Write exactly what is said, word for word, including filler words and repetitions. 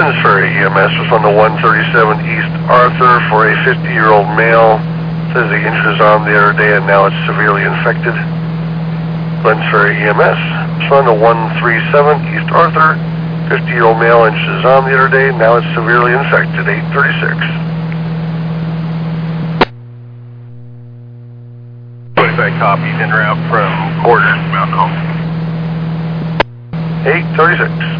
Glenns Ferry E M S was on the one thirty-seven East Arthur for a fifty-year-old male. Says he injured his arm the other day and now it's severely infected. Glenns Ferry E M S was on the one thirty-seven East Arthur. fifty-year-old male injured his arm the other day, now it's severely infected. eight thirty-six. twenty-five copies en route from Quarters, Mountain Home. eight thirty-six.